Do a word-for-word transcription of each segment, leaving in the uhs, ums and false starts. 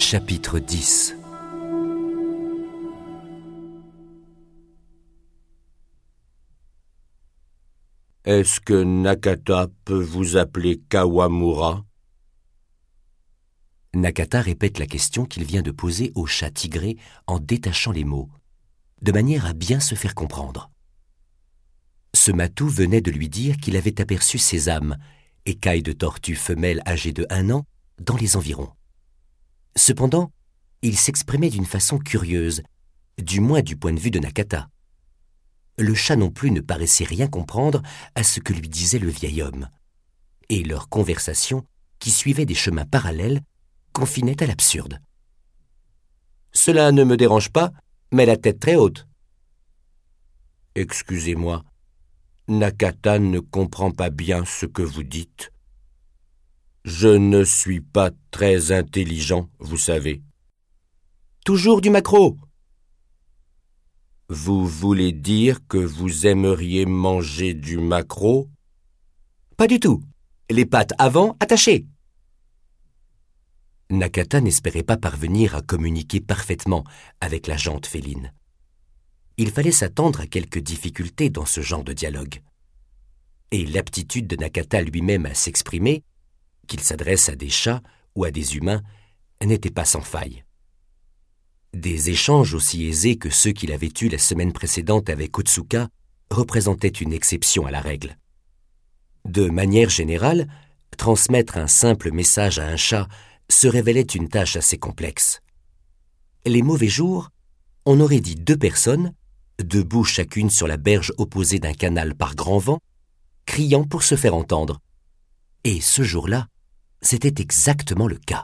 Chapitre dix. Est-ce que Nakata peut vous appeler Kawamura ? Nakata répète la question qu'il vient de poser au chat tigré en détachant les mots, de manière à bien se faire comprendre. Ce matou venait de lui dire qu'il avait aperçu Sésame, écaille de tortue femelle âgée de un an, dans les environs. Cependant, il s'exprimait d'une façon curieuse, du moins du point de vue de Nakata. Le chat non plus ne paraissait rien comprendre à ce que lui disait le vieil homme. Et leur conversation, qui suivait des chemins parallèles, confinait à l'absurde. « Cela ne me dérange pas, mais la tête très haute. »« Excusez-moi, Nakata ne comprend pas bien ce que vous dites. Je ne suis pas très intelligent, vous savez. »« Toujours du maquereau !»« Vous voulez dire que vous aimeriez manger du maquereau ? » ?»« Pas du tout. Les pattes avant attachées. » Nakata n'espérait pas parvenir à communiquer parfaitement avec la jante féline. Il fallait s'attendre à quelques difficultés dans ce genre de dialogue. Et l'aptitude de Nakata lui-même à s'exprimer, qu'il s'adresse à des chats ou à des humains, n'était pas sans faille. Des échanges aussi aisés que ceux qu'il avait eus la semaine précédente avec Otsuka représentaient une exception à la règle. De manière générale, transmettre un simple message à un chat se révélait une tâche assez complexe. Les mauvais jours, on aurait dit deux personnes, debout chacune sur la berge opposée d'un canal par grand vent, criant pour se faire entendre. Et ce jour-là, c'était exactement le cas.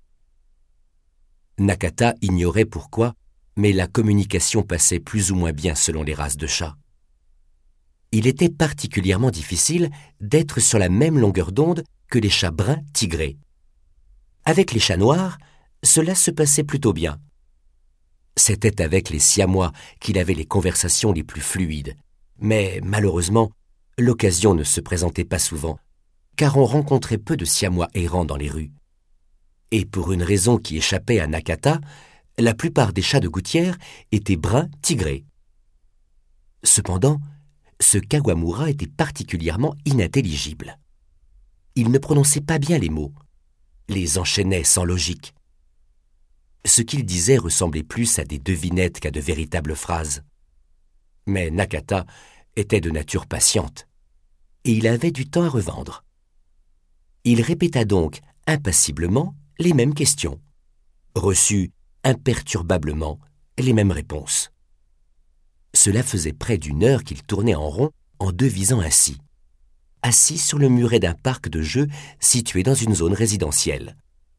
Nakata ignorait pourquoi, mais la communication passait plus ou moins bien selon les races de chats. Il était particulièrement difficile d'être sur la même longueur d'onde que les chats bruns tigrés. Avec les chats noirs, cela se passait plutôt bien. C'était avec les siamois qu'il avait les conversations les plus fluides, mais malheureusement, l'occasion ne se présentait pas souvent, car on rencontrait peu de siamois errants dans les rues. Et pour une raison qui échappait à Nakata, la plupart des chats de gouttière étaient bruns tigrés. Cependant, ce Kawamura était particulièrement inintelligible. Il ne prononçait pas bien les mots, les enchaînait sans logique. Ce qu'il disait ressemblait plus à des devinettes qu'à de véritables phrases. Mais Nakata était de nature patiente, et il avait du temps à revendre. Il répéta donc impassiblement les mêmes questions, reçut imperturbablement les mêmes réponses. Cela faisait près d'une heure qu'il tournait en rond en devisant ainsi, assis sur le muret d'un parc de jeux situé dans une zone résidentielle.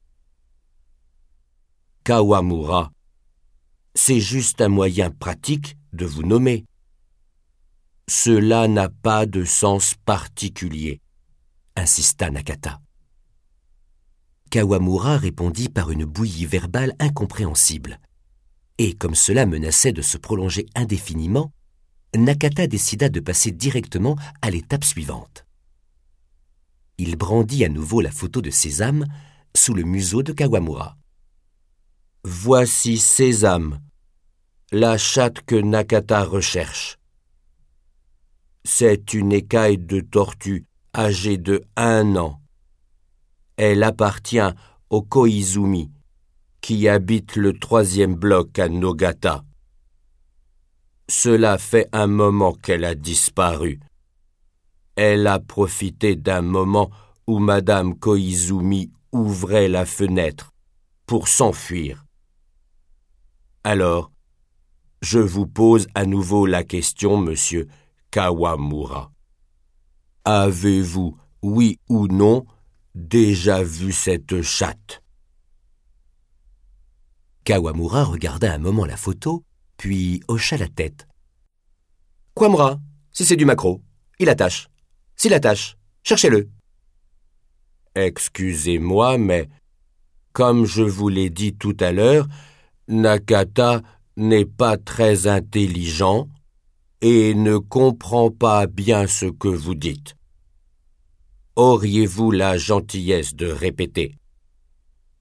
Kawamura, c'est juste un moyen pratique de vous nommer. Cela n'a pas de sens particulier, insista Nakata. Kawamura répondit par une bouillie verbale incompréhensible. Et comme cela menaçait de se prolonger indéfiniment, Nakata décida de passer directement à l'étape suivante. Il brandit à nouveau la photo de Sésame sous le museau de Kawamura. « Voici Sésame, la chatte que Nakata recherche. C'est une écaille de tortue âgée de un an. Elle appartient au Koizumi, qui habite le troisième bloc à Nogata. Cela fait un moment qu'elle a disparu. Elle a profité d'un moment où Madame Koizumi ouvrait la fenêtre pour s'enfuir. Alors, je vous pose à nouveau la question, monsieur Kawamura. Avez-vous, oui ou non, déjà vu cette chatte ? » Kawamura regarda un moment la photo, puis hocha la tête. « Kwamura, si c'est du maquereau, il attache. S'il attache, cherchez-le. »« Excusez-moi, mais, comme je vous l'ai dit tout à l'heure, Nakata n'est pas très intelligent et ne comprend pas bien ce que vous dites. Auriez-vous la gentillesse de répéter ? »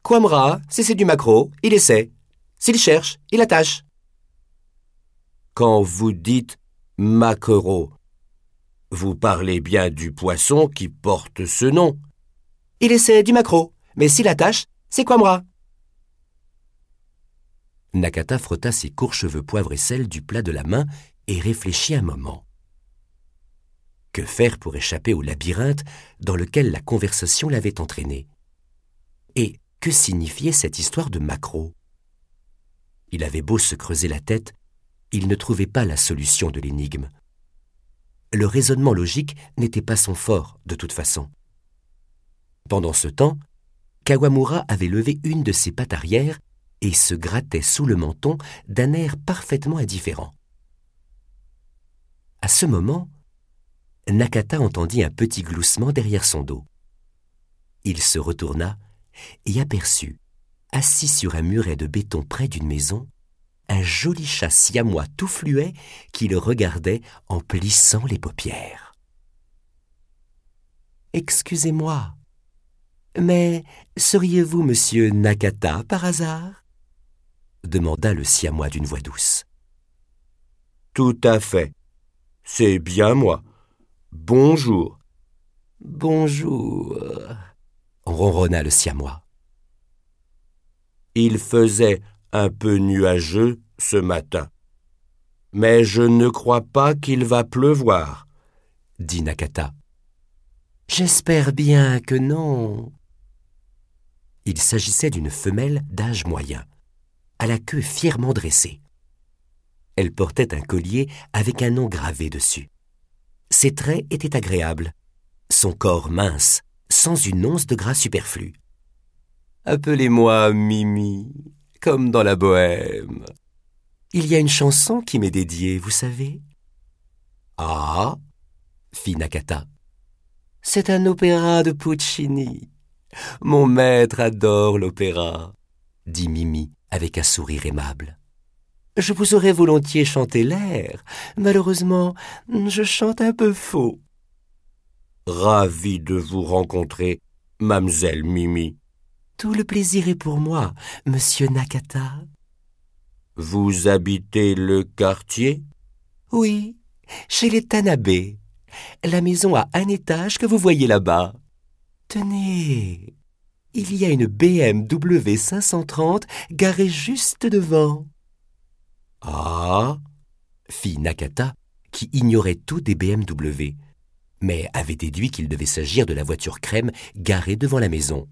Kwamra, si c'est du maquereau, il essaie. S'il cherche, il attache. Quand vous dites maquereau, vous parlez bien du poisson qui porte ce nom. Il essaie du maquereau, mais s'il attache, c'est Kwamra. Nakata frotta ses courts cheveux poivre et sel du plat de la main et réfléchit un moment. Que faire pour échapper au labyrinthe dans lequel la conversation l'avait entraîné? Et que signifiait cette histoire de maquereau? Il avait beau se creuser la tête, il ne trouvait pas la solution de l'énigme. Le raisonnement logique n'était pas son fort, de toute façon. Pendant ce temps, Kawamura avait levé une de ses pattes arrière et se grattait sous le menton d'un air parfaitement indifférent. À ce moment, Nakata entendit un petit gloussement derrière son dos. Il se retourna et aperçut, assis sur un muret de béton près d'une maison, un joli chat siamois tout fluet qui le regardait en plissant les paupières. « Excusez-moi, mais seriez-vous monsieur Nakata par hasard ?» demanda le siamois d'une voix douce. « Tout à fait. C'est bien moi. Bonjour. »« Bonjour, » ronronna le siamois. Il faisait un peu nuageux ce matin. Mais je ne crois pas qu'il va pleuvoir, dit Nakata. J'espère bien que non. Il s'agissait d'une femelle d'âge moyen, à la queue fièrement dressée. Elle portait un collier avec un nom gravé dessus. Ses traits étaient agréables, son corps mince, sans une once de gras superflu. Appelez-moi Mimi, comme dans la bohème. Il y a une chanson qui m'est dédiée, vous savez. Ah, fit Nakata. C'est un opéra de Puccini. Mon maître adore l'opéra, dit Mimi avec un sourire aimable. Je vous aurais volontiers chanté l'air. Malheureusement, je chante un peu faux. Ravi de vous rencontrer, Mamselle Mimi. Tout le plaisir est pour moi, monsieur Nakata. Vous habitez le quartier? Oui, chez les Tanabe. La maison a un étage que vous voyez là-bas. Tenez, il y a une B M W cinq cent trente garée juste devant. Ah, fit Nakata, qui ignorait tout des B M W, mais avait déduit qu'il devait s'agir de la voiture crème garée devant la maison.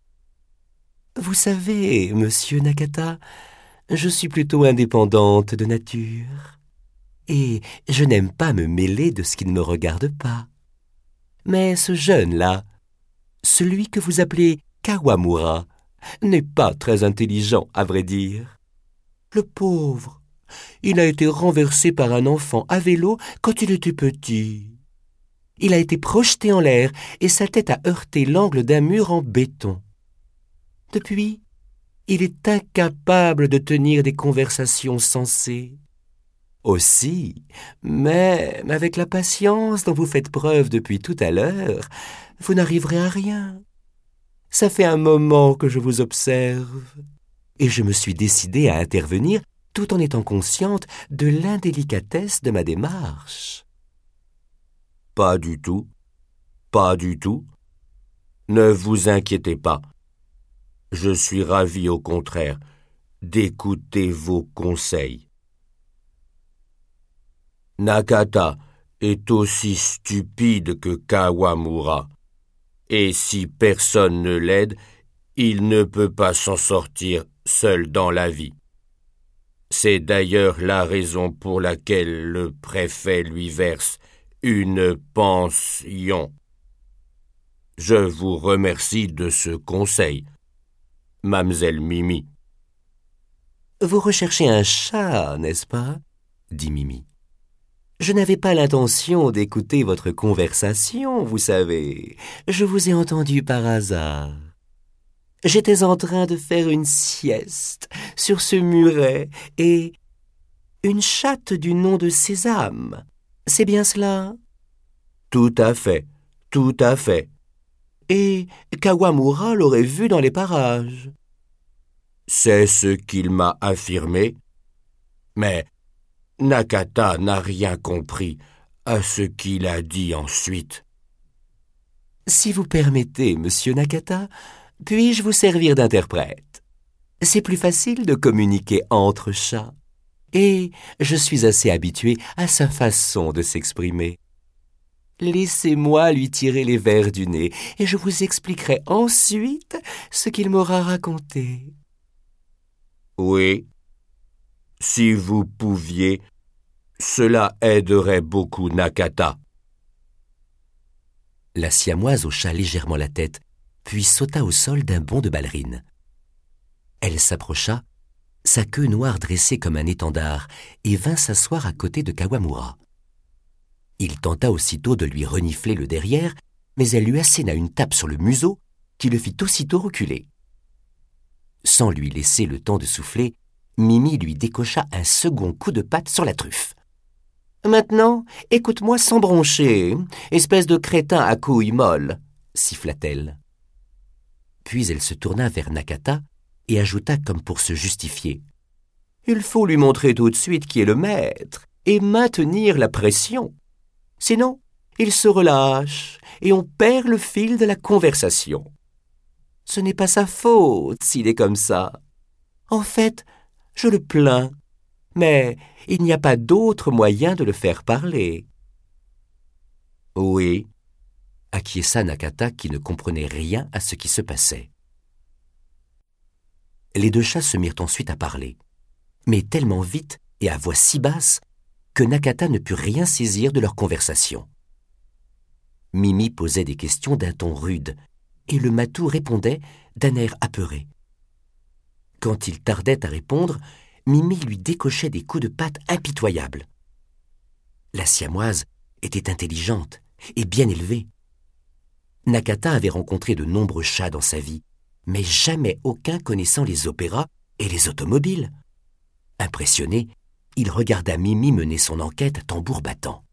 Vous savez, monsieur Nakata, je suis plutôt indépendante de nature, et je n'aime pas me mêler de ce qui ne me regarde pas. Mais ce jeune-là, celui que vous appelez Kawamura, n'est pas très intelligent, à vrai dire. Le pauvre, il a été renversé par un enfant à vélo quand il était petit. Il a été projeté en l'air et sa tête a heurté l'angle d'un mur en béton. Depuis, il est incapable de tenir des conversations sensées. Aussi, même avec la patience dont vous faites preuve depuis tout à l'heure, vous n'arriverez à rien. Ça fait un moment que je vous observe, et je me suis décidée à intervenir tout en étant consciente de l'indélicatesse de ma démarche. Pas du tout, pas du tout. Ne vous inquiétez pas. Je suis ravi, au contraire, d'écouter vos conseils. Nakata est aussi stupide que Kawamura, et si personne ne l'aide, il ne peut pas s'en sortir seul dans la vie. C'est d'ailleurs la raison pour laquelle le préfet lui verse une pension. Je vous remercie de ce conseil, Mamselle Mimi. Vous recherchez un chat, n'est-ce pas? dit Mimi. Je n'avais pas l'intention d'écouter votre conversation, vous savez. Je vous ai entendu par hasard. J'étais en train de faire une sieste sur ce muret et une chatte du nom de Sésame. C'est bien cela? Tout à fait, tout à fait. Et Kawamura l'aurait vu dans les parages. C'est ce qu'il m'a affirmé. Mais Nakata n'a rien compris à ce qu'il a dit ensuite. Si vous permettez, monsieur Nakata, puis-je vous servir d'interprète? C'est plus facile de communiquer entre chats. Et je suis assez habitué à sa façon de s'exprimer. Laissez-moi lui tirer les vers du nez et je vous expliquerai ensuite ce qu'il m'aura raconté. Oui, si vous pouviez, cela aiderait beaucoup Nakata. La siamoise hocha légèrement la tête, puis sauta au sol d'un bond de ballerine. Elle s'approcha, sa queue noire dressée comme un étendard, et vint s'asseoir à côté de Kawamura. Il tenta aussitôt de lui renifler le derrière, mais elle lui asséna une tape sur le museau qui le fit aussitôt reculer. Sans lui laisser le temps de souffler, Mimi lui décocha un second coup de patte sur la truffe. « Maintenant, écoute-moi sans broncher, espèce de crétin à couilles molles !» siffla-t-elle. Puis elle se tourna vers Nakata et ajouta comme pour se justifier. « Il faut lui montrer tout de suite qui est le maître et maintenir la pression. Sinon, il se relâche et on perd le fil de la conversation. Ce n'est pas sa faute s'il est comme ça. En fait, je le plains, mais il n'y a pas d'autre moyen de le faire parler. » « Oui, » acquiesça Nakata qui ne comprenait rien à ce qui se passait. Les deux chats se mirent ensuite à parler, mais tellement vite et à voix si basse que Nakata ne put rien saisir de leur conversation. Mimi posait des questions d'un ton rude, et le matou répondait d'un air apeuré. Quand il tardait à répondre, Mimi lui décochait des coups de patte impitoyables. La siamoise était intelligente et bien élevée. Nakata avait rencontré de nombreux chats dans sa vie, mais jamais aucun connaissant les opéras et les automobiles. Impressionné, il regarda Mimi mener son enquête à tambour battant.